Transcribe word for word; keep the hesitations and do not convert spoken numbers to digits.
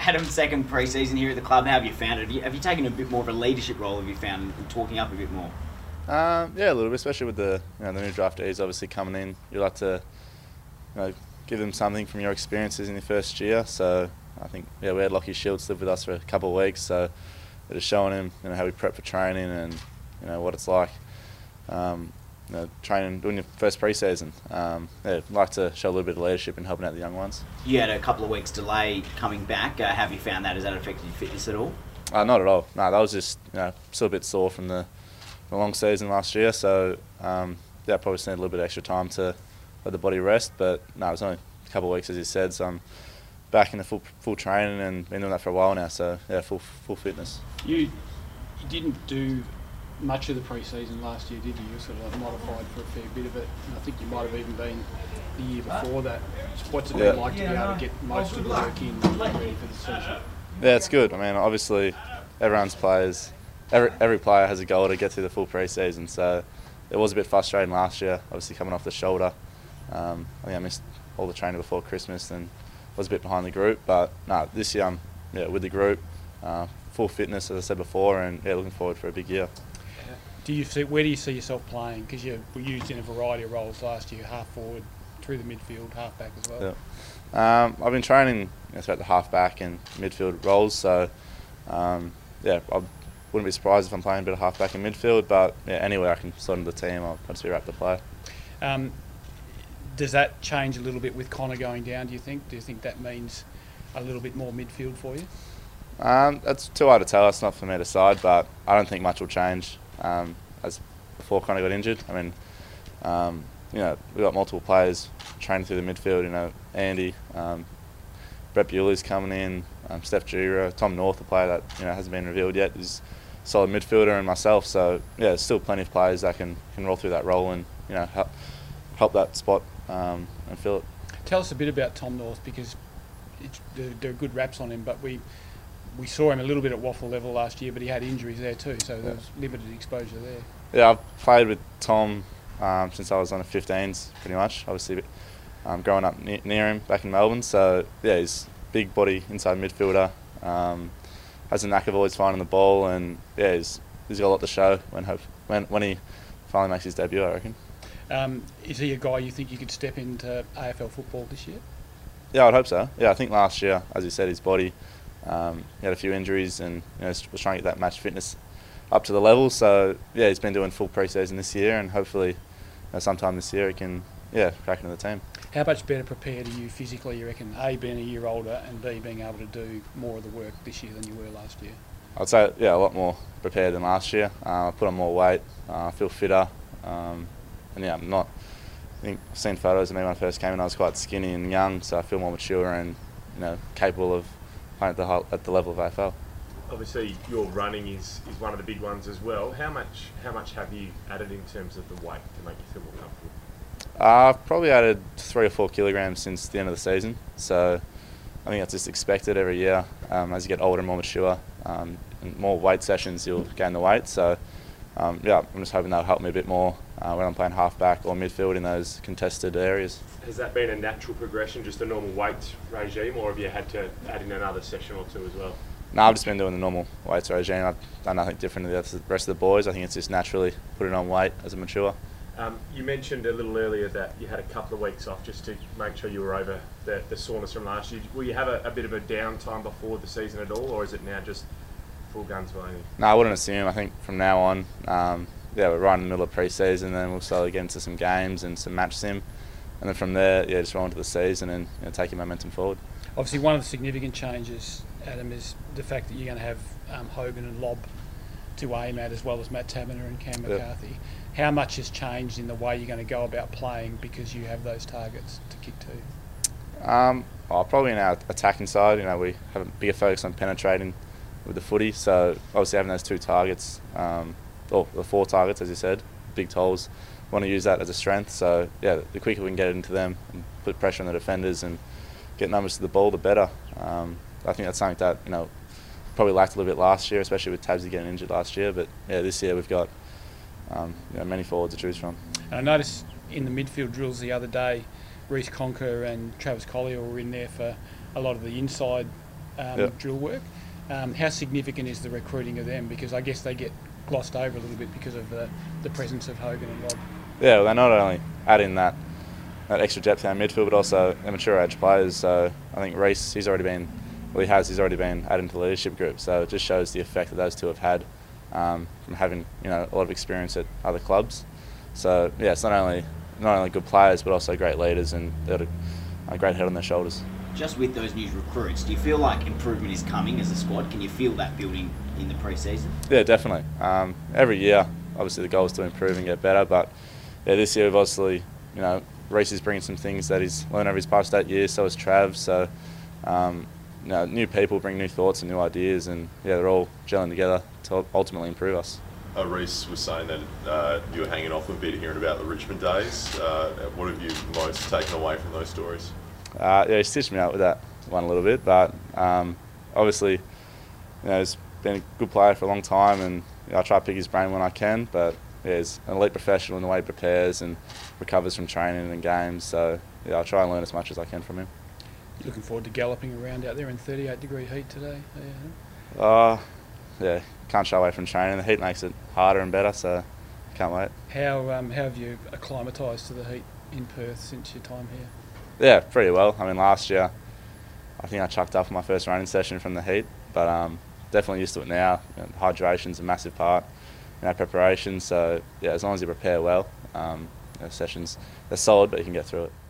Adam's second pre-season here at the club. How have you found it? Have you, have you taken a bit more of a leadership role? Have you found in talking up a bit more? Um, yeah, a little bit, especially with the you know the new draftees obviously coming in. You like to you know give them something from your experiences in your first year. So I think yeah we had Lockie Shields live with us for a couple of weeks, so it is showing him you know how we prep for training and you know what it's like. Um, you know, training, doing your first pre-season. Um, yeah, like to show a little bit of leadership in helping out the young ones. You had a couple of weeks delay coming back. Uh, have you found that? Has that affected your fitness at all? Uh, not at all. No, that was just you know still a bit sore from the, the long season last year. So um, yeah, probably just need a little bit of extra time to let the body rest. But no, it was only a couple of weeks as you said. So I'm back in the full full training and been doing that for a while now. So yeah, full full fitness. You you didn't do much of the pre-season last year, did you? You sort of like modified for a fair bit of it, and I think you might have even been the year before that. What's it been Yeah. like to be able to get most of the work in and ready for the season? Yeah, it's good. I mean, obviously, everyone's players, every every player has a goal to get through the full pre-season. So it was a bit frustrating last year, obviously coming off the shoulder. Um, I think I missed all the training before Christmas and was a bit behind the group. But no, this year I'm yeah with the group, uh, full fitness as I said before, and yeah, looking forward for a big year. Do you see, where do you see yourself playing? Because you were used in a variety of roles last year, half forward, through the midfield, half back as well. Yeah. Um, I've been training you know, throughout the half back and midfield roles, so um, yeah, I wouldn't be surprised if I'm playing a bit of half back and midfield. But yeah, anywhere I can slot into the team, I'll just be wrapped to play. Um, does that change a little bit with Connor going down? Do you think? Do you think that means a little bit more midfield for you? Um, that's too hard to tell. It's not for me to decide, but I don't think much will change. Um, as before Connor got injured, I mean, um, you know, we've got multiple players training through the midfield. You know, Andy, um, Brett Bewley's coming in, um, Steph Jura, Tom North, a player that you know hasn't been revealed yet, is a solid midfielder, and myself. So yeah, there's still plenty of players that can, can roll through that role and you know help help that spot um, and fill it. Tell us a bit about Tom North, because it's, there, there are good raps on him, but we. We saw him a little bit at waffle level last year, but he had injuries there too, so there was limited exposure there. Yeah, I've played with Tom um, since I was on the fifteens, pretty much. Obviously, um, growing up ne near him back in Melbourne. So yeah, he's big body inside midfielder. Um, has a knack of always finding the ball, and yeah, he's he's got a lot to show when hope when when he finally makes his debut, I reckon. Um, is he a guy you think you could step into A F L football this year? Yeah, I'd hope so. Yeah, I think last year, as you said, his body. Um, he had a few injuries and you know, was trying to get that match fitness up to the level. So yeah, he's been doing full pre-season this year, and hopefully you know, sometime this year he can yeah crack into the team. How much better prepared are you physically, you reckon, A, being a year older, and B, being able to do more of the work this year than you were last year? I'd say yeah a lot more prepared than last year. Uh, I put on more weight. Uh, I feel fitter, um, and yeah, I'm not. I think I've seen photos of me when I first came in. I was quite skinny and young, so I feel more mature and you know capable of playing at the at the level of A F L. Obviously, your running is, is one of the big ones as well. How much how much have you added in terms of the weight to make you feel more comfortable? Uh, I've probably added three or four kilograms since the end of the season. So I think that's just expected every year. Um, as you get older and more mature, um, and more weight sessions, you'll gain the weight. So um, yeah, I'm just hoping that'll help me a bit more uh, when I'm playing half-back or midfield in those contested areas. Has that been a natural progression, just a normal weight regime, or have you had to add in another session or two as well? No, I've just been doing the normal weights regime. I've done nothing different to the rest of the boys. I think it's just naturally putting on weight as I mature. Um, you mentioned a little earlier that you had a couple of weeks off just to make sure you were over the, the soreness from last year. Will you have a, a bit of a downtime before the season at all, or is it now just full guns blazing? No, I wouldn't assume. I think from now on, um, yeah, we're right in the middle of pre-season, then we'll slowly get into some games and some match sim. And then from there, yeah, just roll into the season and you know, take your momentum forward. Obviously, one of the significant changes, Adam, is the fact that you're going to have um, Hogan and Lobb to aim at, as well as Matt Taberner and Cam McCarthy. Yep. How much has changed in the way you're going to go about playing because you have those targets to kick to? Um, oh, probably in our attacking side, you know, we have a bigger focus on penetrating with the footy. So obviously having those two targets, um, or the four targets, as you said, big tolls, want to use that as a strength. So yeah, the quicker we can get it into them and put pressure on the defenders and get numbers to the ball, the better. Um, I think that's something that you know probably lacked a little bit last year, especially with Tabsy getting injured last year. But yeah, this year we've got um, you know, many forwards to choose from. And I noticed in the midfield drills the other day, Reece Conker and Travis Collier were in there for a lot of the inside um, Yep. drill work. Um, how significant is the recruiting of them? Because I guess they get glossed over a little bit because of the, the presence of Hogan and Lobb. Yeah, well, they not only add in that that extra depth in our midfield, but also the mature age players. So I think Reece, he's already been, well, he has, he's already been added into the leadership group. So it just shows the effect that those two have had um, from having, you know, a lot of experience at other clubs. So yeah, it's not only not only good players, but also great leaders, and they've got a, a great head on their shoulders. Just with those new recruits, do you feel like improvement is coming as a squad? Can you feel that building in the pre-season? Yeah, definitely. Um, every year, obviously, the goal is to improve and get better. But yeah, this year, we've obviously, you know, Reece is bringing some things that he's learned over his past eight years. So is Trav. So, um, you know, new people bring new thoughts and new ideas, and yeah, they're all gelling together to ultimately improve us. Uh, Reece was saying that uh, you were hanging off a bit hearing about the Richmond days. Uh, what have you most taken away from those stories? Uh, yeah, he stitched me up with that one a little bit, but um, obviously, you know, he's been a good player for a long time, and you know, I try to pick his brain when I can. But yeah, he's an elite professional in the way he prepares and recovers from training and games. So yeah, I'll try and learn as much as I can from him. You looking forward to galloping around out there in thirty-eight degree heat today? Yeah. Uh, yeah, can't shy away from training. The heat makes it harder and better, so can't wait. How um, how have you acclimatised to the heat in Perth since your time here? Yeah, pretty well. I mean, last year, I think I chucked up on my first running session from the heat, but um, definitely used to it now. You know, hydration's a massive part in our preparation, so yeah, as long as you prepare well, um, you know, sessions, they're solid, but you can get through it.